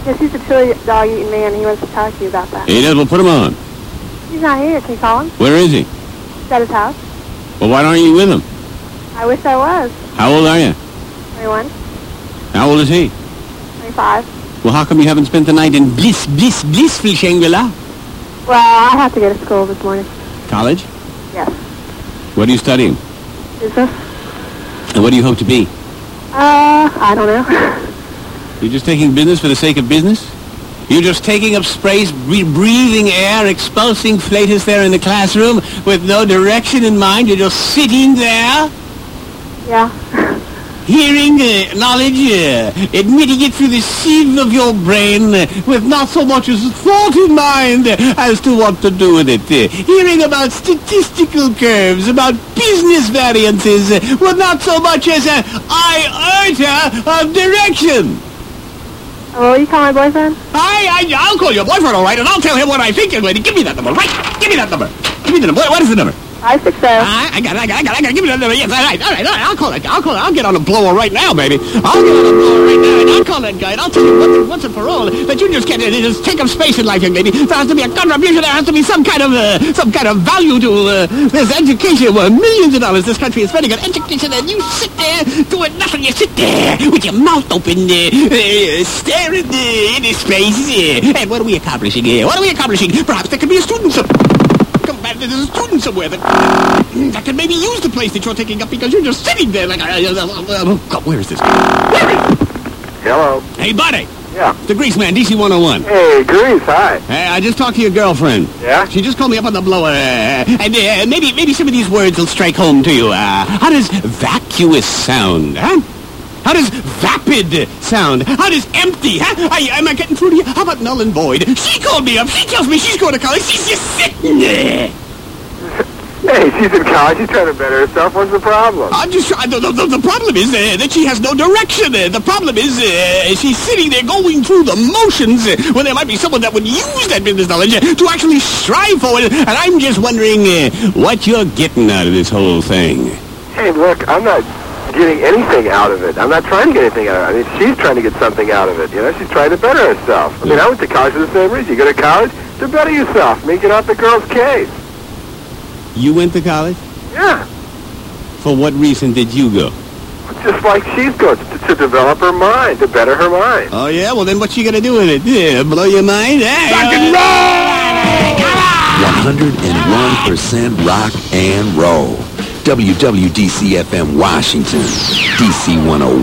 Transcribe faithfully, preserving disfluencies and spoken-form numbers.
Yes, he's a chili dog-eating man. He wants to talk to you about that. He does. Well, put him on. He's not here. Can you call him? Where is he? He's at his house. Well, why aren't you with him? I wish I was. How old are you? twenty-one. How old is he? twenty-five. Well, how come you haven't spent the night in bliss, bliss, blissful Shangri-La? Well, I have to go to school this morning. College? Yes. What are you studying? Business. And what do you hope to be? Uh, I don't know. You're just taking business for the sake of business? You're just taking up space, bre- breathing air, expulsing flatus there in the classroom with no direction in mind. You're just sitting there, Yeah. hearing uh, knowledge, uh, admitting it through the sieve of your brain uh, with not so much as a thought in mind uh, as to what to do with it. Uh, hearing about statistical curves, about business variances, uh, with not so much as an iota of direction. Oh, will you call my boyfriend? I, I, I'll call your boyfriend, all right, and I'll tell him what I think. And give me that number, right? Give me that number. Give me the number. What, what is the number? five six zero. I, I got it, I got it, I got it, I got it. Give me that number. Yes, all right, all right, all right. I'll call it. I'll call it. I'll get on a blower right now, baby. I'll get on a blower right now, and I'll call that guy, and I'll tell him once, once and for all that you just can't uh, just take up space in life, young lady. There has to be a contribution. There has to be some kind of uh, some kind of value to uh, this education. Well, millions of dollars this country is spending on education, and you sit there doing nothing. You sit there with your mouth open, uh, uh, staring uh, into space. Uh, and what are we accomplishing here? What are we accomplishing? Perhaps there could be a student some. Come back, there's a student somewhere that that can maybe use the place that you're taking up because you're just sitting there like. Uh, uh, uh, God, where is this? Where is it? Hello. Hey, buddy. Yeah. The Grease Man, D C one oh one. Hey, Grease, hi. Hey, I just talked to your girlfriend. Yeah? She just called me up on the blower, uh, and uh, maybe maybe some of these words will strike home to you. Uh, how does vacuous sound, huh? How does vapid sound? How does empty, huh? I, am I getting through to you? How about null and void? She called me up. She tells me she's going to college. She's just sitting there. Hey, she's in college. She's trying to better herself. What's the problem? I'm just trying. The, the, the problem is uh, that she has no direction. Uh, the problem is uh, she's sitting there going through the motions uh, when there might be someone that would use that business knowledge uh, to actually strive for it. And I'm just wondering uh, what you're getting out of this whole thing. Hey, look, I'm not getting anything out of it. I'm not trying to get anything out of it. I mean, she's trying to get something out of it. You know, she's trying to better herself. I mean, I went to college for the same reason. You go to college to better yourself. Make it out the girl's case. You went to college? Yeah. For what reason did you go? Just like she's going to, to develop her mind, to better her mind. Oh, yeah? Well, then what's she going to do with it? Yeah, blow your mind? Hey, rock and roll! one hundred one percent rock and roll. W W D C F M Washington, D C one oh one.